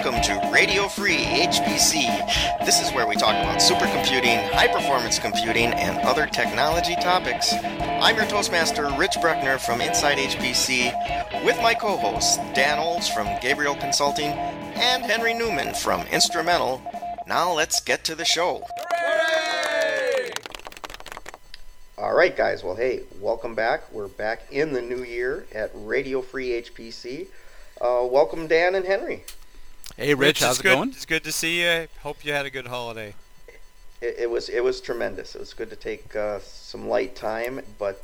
welcome to Radio Free HPC. This is where we talk about supercomputing, high-performance computing, and other technology topics. I'm your Toastmaster, Rich Bruckner from Inside HPC, with my co-hosts, Dan Olds from Gabriel Consulting and Henry Newman from Instrumental. Now let's get to the show. Hooray! All right, guys. Well, hey, welcome back. We're back in the new year at Radio Free HPC. Welcome, Dan and Henry. Hey, Rich, how's it going? It's good to see you. Hope you had a good holiday. It was tremendous. It was good to take some light time, but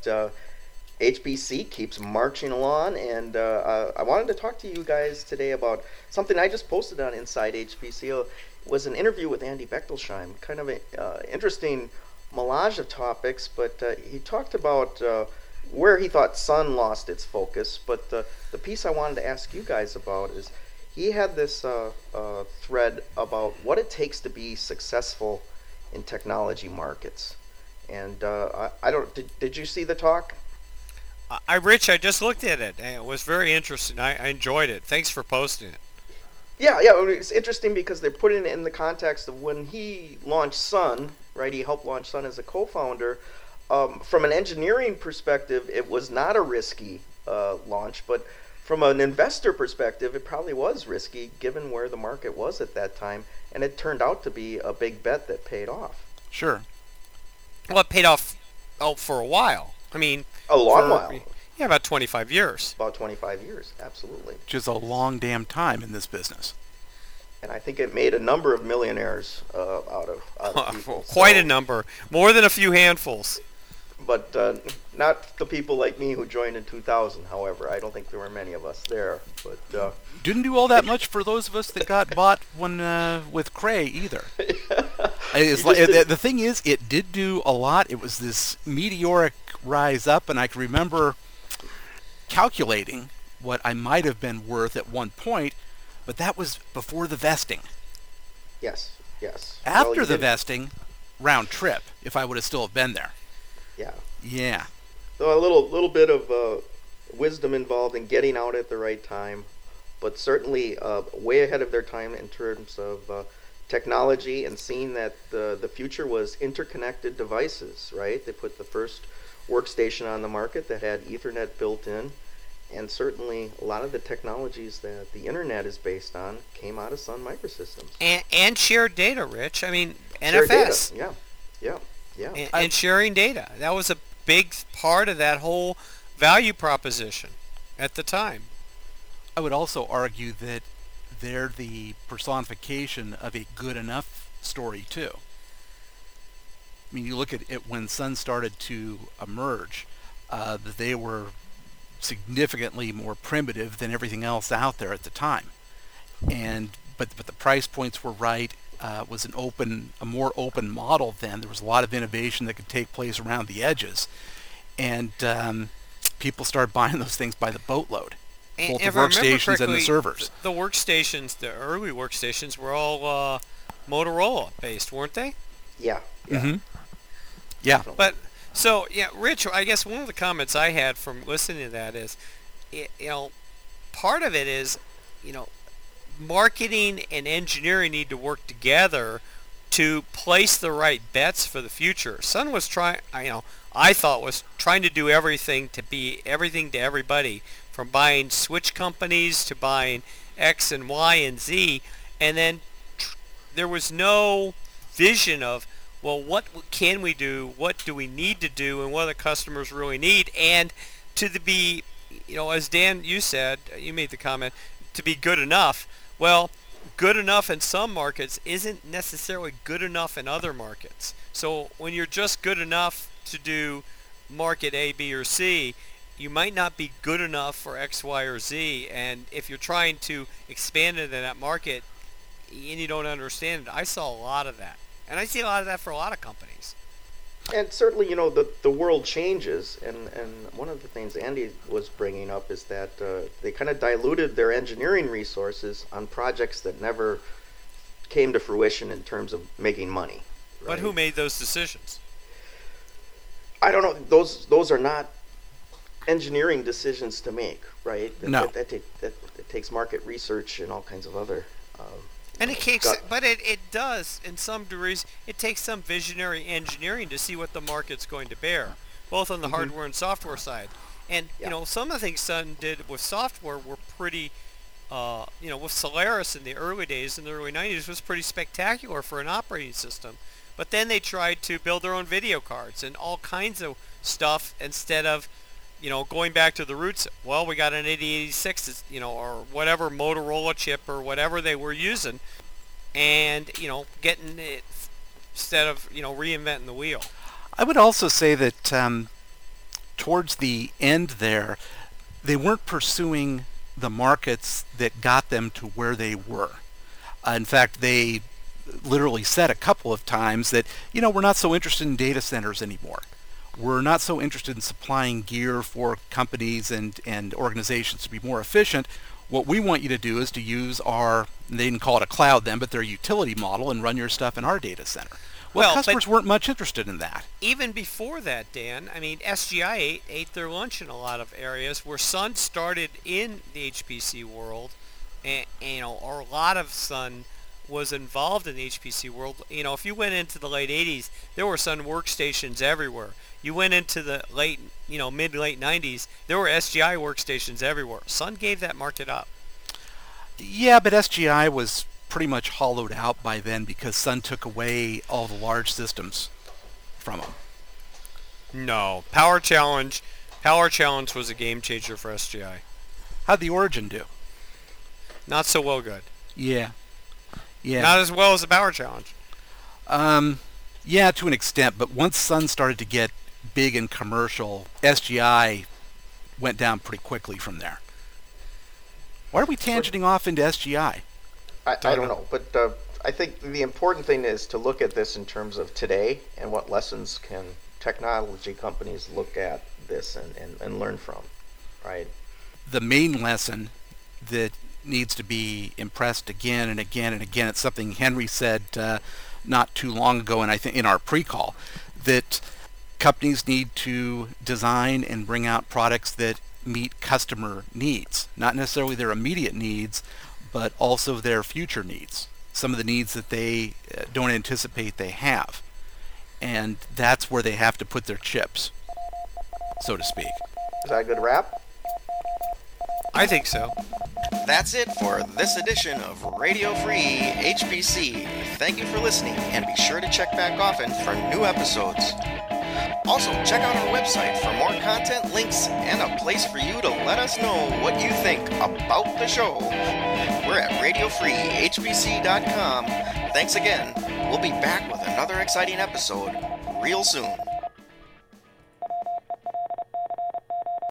HPC keeps marching along, and I wanted to talk to you guys today about something I just posted on Inside HPC. It was an interview with Andy Bechtolsheim, kind of an interesting melange of topics, but he talked about where he thought Sun lost its focus. But the piece I wanted to ask you guys about is he had this thread about what it takes to be successful in technology markets. And I don't. Did you see the talk? Rich, I just looked at it, and it was very interesting. I enjoyed it. Thanks for posting it. Yeah, it's interesting because they're putting it in the context of when he launched Sun, right? He helped launch Sun as a co-founder. From an engineering perspective, it was not a risky launch, but from an investor perspective, it probably was risky given where the market was at that time, and it turned out to be a big bet that paid off. Sure. Well, it paid off for a while. I mean, a long while. Yeah, about 25 years. About 25 years, absolutely. Which is a long damn time in this business. And I think it made a number of millionaires out of people. Quite a number. More than a few handfuls. But not the people like me who joined in 2000, however. I don't think there were many of us there. But didn't do all that much for those of us that got bought when with Cray either. The thing is, it did do a lot. It was this meteoric rise up, and I can remember calculating what I might have been worth at one point, but that was before the vesting. Yes. After the vesting, round trip, if I would have still have been there. Yeah. So a little bit of wisdom involved in getting out at the right time, but certainly way ahead of their time in terms of technology and seeing that the future was interconnected devices, right? They put the first workstation on the market that had Ethernet built in, and certainly a lot of the technologies that the internet is based on came out of Sun Microsystems. And shared data, Rich. I mean, shared NFS. Data. Yeah. And sharing data. That was a big part of that whole value proposition at the time. I would also argue that they're the personification of a good enough story, too. I mean, you look at it when Sun started to emerge, they were significantly more primitive than everything else out there at the time. But the price points were right. Was a more open model then. There was a lot of innovation that could take place around the edges, and people started buying those things by the boatload, both the workstations and the servers. The workstations, the early workstations, were all Motorola based, weren't they? Yeah. Mm-hmm. Yeah. But so Rich, I guess one of the comments I had from listening to that is, part of it is, marketing and engineering need to work together to place the right bets for the future. Sun was trying to do everything to be everything to everybody, from buying switch companies to buying X and Y and Z, and then there was no vision of, well, what can we do, what do we need to do, and what the customers really need, and be, as Dan, you made the comment, to be good enough. Well, good enough in some markets isn't necessarily good enough in other markets. So when you're just good enough to do market A, B, or C, you might not be good enough for X, Y, or Z. And if you're trying to expand into that market and you don't understand it, I saw a lot of that. And I see a lot of that for a lot of companies. And certainly, the world changes, and one of the things Andy was bringing up is that they kind of diluted their engineering resources on projects that never came to fruition in terms of making money. Right? But who made those decisions? I don't know. Those are not engineering decisions to make, right? No. That takes market research and all kinds of other And it takes, got- but it does, in some degrees, it takes some visionary engineering to see what the market's going to bear, both on the hardware and software side. And, Yeah. some of the things Sun did with software were pretty, with Solaris in the early days, in the early 90s, was pretty spectacular for an operating system. But then they tried to build their own video cards and all kinds of stuff instead of, going back to the roots. Well, we got an 8086, or whatever Motorola chip or whatever they were using, and, getting it instead of, reinventing the wheel. I would also say that towards the end there, they weren't pursuing the markets that got them to where they were. In fact, they literally said a couple of times that, we're not so interested in data centers anymore. We're not so interested in supplying gear for companies and organizations to be more efficient. What we want you to do is to use they didn't call it a cloud then, but their utility model, and run your stuff in our data center. Well, customers weren't much interested in that. Even before that, Dan, SGI ate their lunch in a lot of areas where Sun started in the HPC world, and or a lot of Sun was involved in the HPC world. If you went into the late 80s, there were Sun workstations everywhere. You went into the mid-late 90s, there were SGI workstations everywhere. Sun gave that market up. Yeah, but SGI was pretty much hollowed out by then because Sun took away all the large systems from them. No. Power Challenge was a game changer for SGI. How'd the Origin do? Not so well good. Yeah. Not as well as the Power Challenge. Yeah, to an extent, but once Sun started to get big and commercial, SGI went down pretty quickly from there. Why are we tangenting off into SGI? I don't know, but I think the important thing is to look at this in terms of today and what lessons can technology companies look at this and learn from, right? The main lesson that needs to be impressed again and again and again, it's something Henry said not too long ago, and I think in our pre-call, that companies need to design and bring out products that meet customer needs, not necessarily their immediate needs, but also their future needs, some of the needs that they don't anticipate they have. And that's where they have to put their chips, so to speak. Is that a good wrap? I think so. That's it for this edition of Radio Free HPC. Thank you for listening, and be sure to check back often for new episodes. Also, check out our website for more content, links, and a place for you to let us know what you think about the show. We're at RadioFreeHPC.com. Thanks again. We'll be back with another exciting episode real soon.